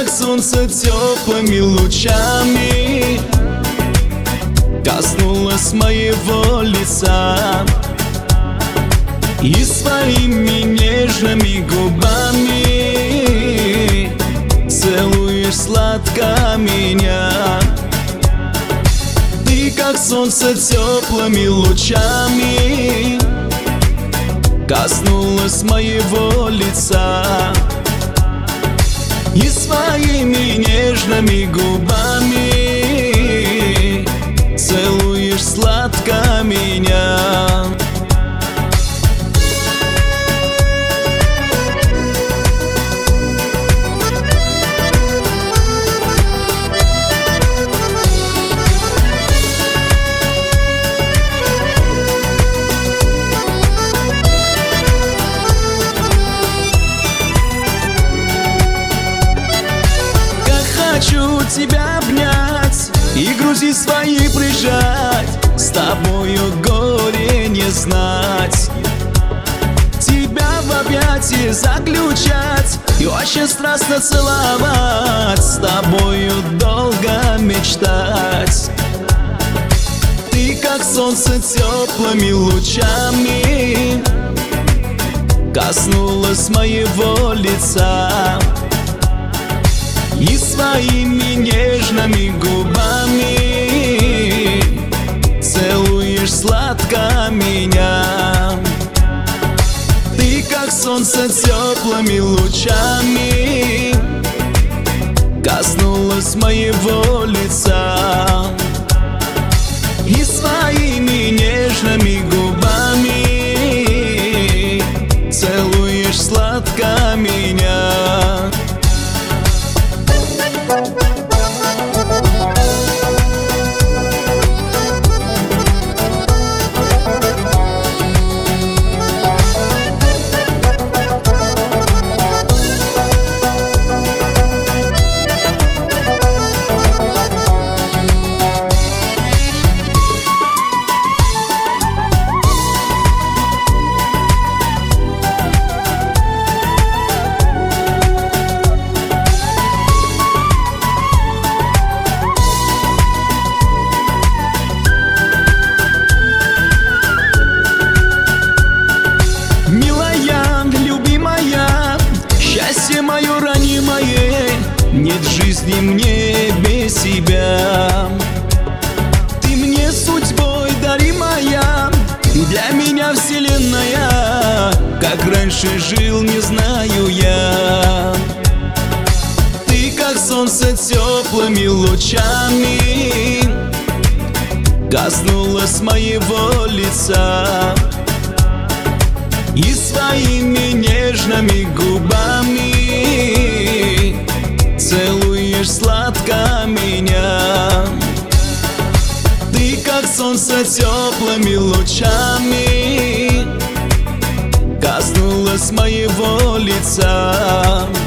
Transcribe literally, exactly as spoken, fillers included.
как солнце теплыми лучами коснулась моего лица и своими нежными губами целуешь сладко меня. Ты как солнце теплыми лучами коснулась моего лица и своими нежными губами целуешь сладко меня. Хочу тебя обнять и грузи свои прижать, с тобою горе не знать, тебя в объятия заключать и очень страстно целовать, с тобою долго мечтать. Ты как солнце теплыми лучами коснулась моего лица и своими нежными губами целуешь сладко меня. Ты как солнце теплыми лучами коснулась моего лица и своими нежными губами целуешь сладко меня. Счастье мое ранимое, нет жизни мне без тебя. Ты мне судьбой даримая, для меня вселенная, как раньше жил, не знаю я. Ты как солнце теплыми лучами коснулась моего лица и своими нежными губами целуешь сладко меня. Ты как солнце теплыми лучами коснулась моего лица